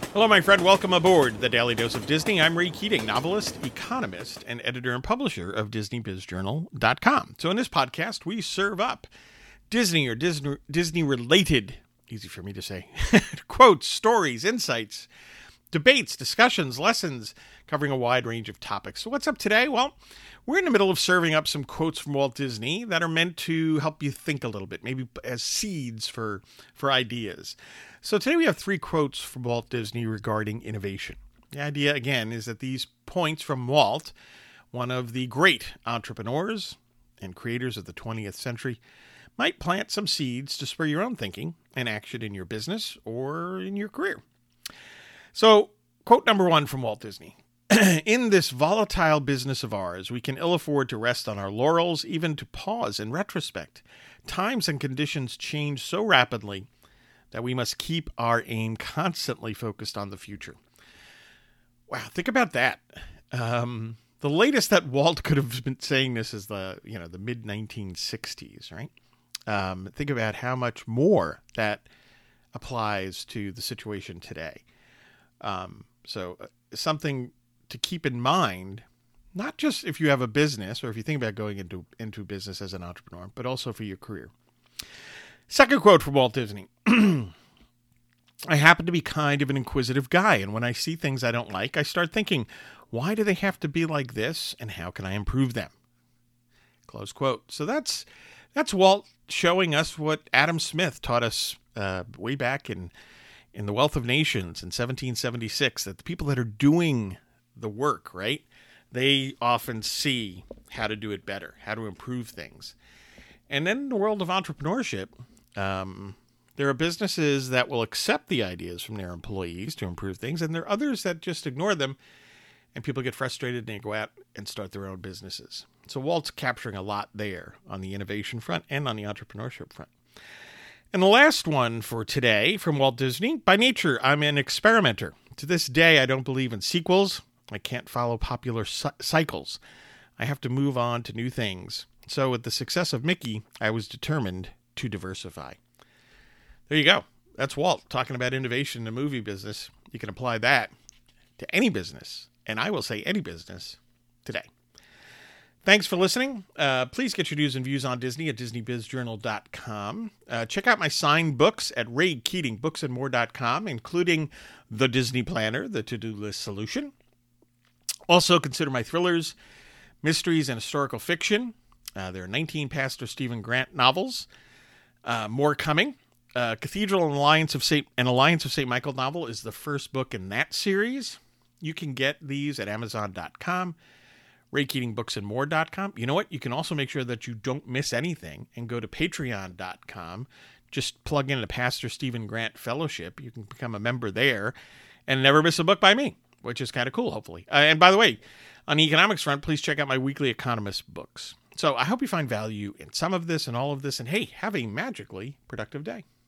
Hello, my friend. Welcome aboard the Daily Dose of Disney. I'm Ray Keating, novelist, economist, and editor and publisher of DisneyBizJournal.com. So in this podcast, we serve up Disney or Disney-related, easy for me to say, quotes, stories, insights, debates, discussions, lessons, covering a wide range of topics. So what's up today? Well, we're in the middle of serving up some quotes from Walt Disney that are meant to help you think a little bit, maybe as seeds for ideas. So today we have 3 quotes from Walt Disney regarding innovation. The idea, again, is that these points from Walt, one of the great entrepreneurs and creators of the 20th century, might plant some seeds to spur your own thinking and action in your business or in your career. So, quote number 1 from Walt Disney. In this volatile business of ours, we can ill afford to rest on our laurels, even to pause in retrospect. Times and conditions change so rapidly that we must keep our aim constantly focused on the future. Wow, think about that. The latest that Walt could have been saying this is the mid-1960s, right? Think about how much more that applies to the situation today. So something to keep in mind, not just if you have a business or if you think about going into business as an entrepreneur, but also for your career. Second quote from Walt Disney. I happen to be kind of an inquisitive guy, and when I see things I don't like, I start thinking, why do they have to be like this, and how can I improve them? Close quote. So that's Walt showing us what Adam Smith taught us way back in The Wealth of Nations in 1776, that the people that are doing the work, right, they often see how to do it better, how to improve things. And then in the world of entrepreneurship, there are businesses that will accept the ideas from their employees to improve things, and there are others that just ignore them, and people get frustrated and they go out and start their own businesses. So Walt's capturing a lot there on the innovation front and on the entrepreneurship front. And the last one for today from Walt Disney. By nature, I'm an experimenter. To this day, I don't believe in sequels. I can't follow popular cycles. I have to move on to new things. So with the success of Mickey, I was determined to diversify. There you go. That's Walt talking about innovation in the movie business. You can apply that to any business, and I will say any business today. Thanks for listening. Please get your news and views on Disney at DisneyBizJournal.com. Check out my signed books at RayKeatingBooksandMore.com, including The Disney Planner, The To-Do List Solution. Also, consider my thrillers, mysteries, and historical fiction. There are 19 Pastor Stephen Grant novels. More coming. Cathedral and Alliance of St. Michael novel is the first book in that series. You can get these at Amazon.com, RayKeatingBooksandMore.com. You know what? You can also make sure that you don't miss anything and go to Patreon.com. Just plug in the Pastor Stephen Grant Fellowship. You can become a member there and never miss a book by me, which is kind of cool, hopefully. And by the way, on the economics front, please check out my weekly Economist books. So I hope you find value in some of this and all of this. And hey, have a magically productive day.